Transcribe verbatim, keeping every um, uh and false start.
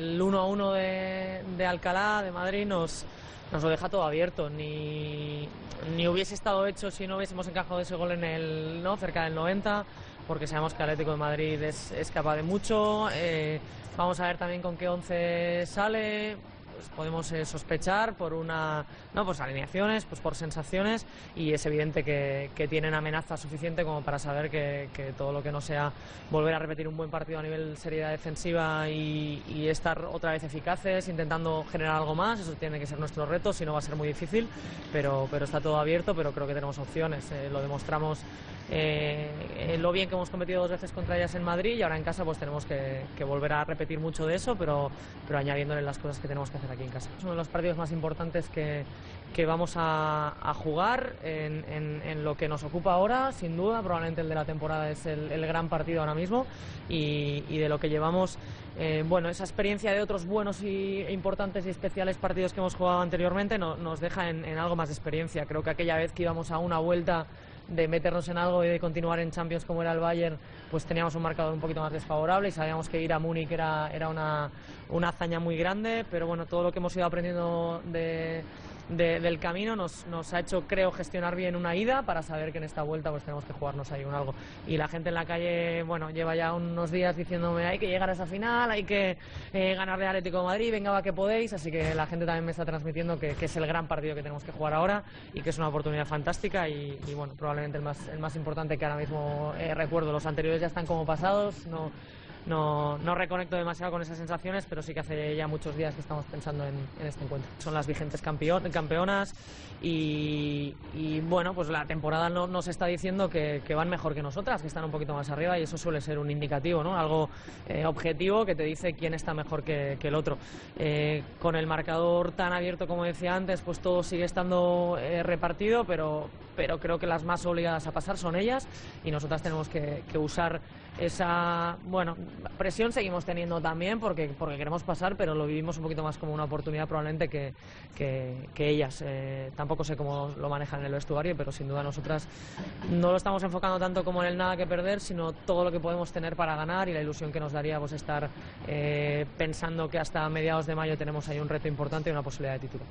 el uno a uno de, de Alcalá, de Madrid, nos, nos lo deja todo abierto. Ni, ni hubiese estado hecho si no hubiésemos encajado ese gol en el, ¿no? cerca del noventa, porque sabemos que Atlético de Madrid es, es capaz de mucho. Eh, vamos a ver también con qué once sale. Pues podemos eh, sospechar por una no pues alineaciones, pues por sensaciones, y es evidente que, que tienen amenaza suficiente como para saber que, que todo lo que no sea volver a repetir un buen partido a nivel seriedad defensiva y, y estar otra vez eficaces intentando generar algo más, eso tiene que ser nuestro reto, si no va a ser muy difícil, pero, pero está todo abierto, pero creo que tenemos opciones, eh, lo demostramos eh, lo bien que hemos competido dos veces contra ellas en Madrid, y ahora en casa pues tenemos que, que volver a repetir mucho de eso, pero, pero añadiéndole las cosas que tenemos que hacer aquí en casa. Es uno de los partidos más importantes que, que vamos a, a jugar en, en, en lo que nos ocupa ahora, sin duda, probablemente el de la temporada es el, el gran partido ahora mismo, y, y de lo que llevamos, eh, bueno, esa experiencia de otros buenos y importantes y especiales partidos que hemos jugado anteriormente no, nos deja en, en algo más de experiencia. Creo que aquella vez que íbamos a una vuelta de meternos en algo y de continuar en Champions como era el Bayern, pues teníamos un marcador un poquito más desfavorable y sabíamos que ir a Múnich era, era una, una hazaña muy grande, pero bueno, todo lo que hemos ido aprendiendo de, de, del camino nos, nos ha hecho, creo, gestionar bien una ida para saber que en esta vuelta pues tenemos que jugarnos ahí un algo. Y la gente en la calle, bueno, lleva ya unos días diciéndome hay que llegar a esa final, hay que eh, ganarle al Atlético de Madrid, venga va que podéis, así que la gente también me está transmitiendo que, que es el gran partido que tenemos que jugar ahora y que es una oportunidad fantástica y, y bueno, probablemente el más, el más importante que ahora mismo eh, recuerdo. Los anteriores ya están como pasados, no, no, no reconecto demasiado con esas sensaciones, pero sí que hace ya muchos días que estamos pensando en, en este encuentro. Son las vigentes campeón, campeonas y, y bueno, pues la temporada no, nos está diciendo que, que van mejor que nosotras, que están un poquito más arriba, y eso suele ser un indicativo, ¿no? Algo eh, objetivo que te dice quién está mejor que, que el otro. Eh, con el marcador tan abierto como decía antes, pues todo sigue estando eh, repartido, pero, pero creo que las más obligadas a pasar son ellas, y nosotras tenemos que, que usar esa, bueno, presión seguimos teniendo también porque, porque queremos pasar, pero lo vivimos un poquito más como una oportunidad probablemente que, que, que ellas. Eh, tampoco sé cómo lo manejan en el vestuario, pero sin duda nosotras no lo estamos enfocando tanto como en el nada que perder, sino todo lo que podemos tener para ganar, y la ilusión que nos daría pues estar eh, pensando que hasta mediados de mayo tenemos ahí un reto importante y una posibilidad de título.